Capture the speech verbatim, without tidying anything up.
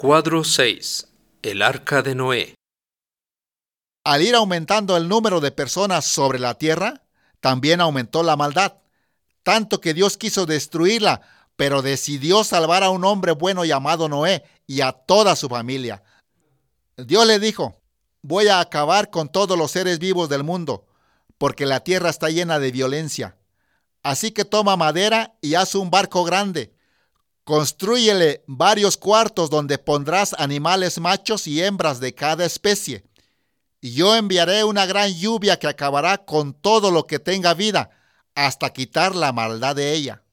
Cuadro seis. El arca de Noé. Al ir aumentando el número de personas sobre la tierra, también aumentó la maldad, tanto que Dios quiso destruirla, pero decidió salvar a un hombre bueno llamado Noé y a toda su familia. Dios le dijo: voy a acabar con todos los seres vivos del mundo, porque la tierra está llena de violencia. Así que toma madera y haz un barco grande. Constrúyele varios cuartos donde pondrás animales machos y hembras de cada especie. Y yo enviaré una gran lluvia que acabará con todo lo que tenga vida, hasta quitar la maldad de ella.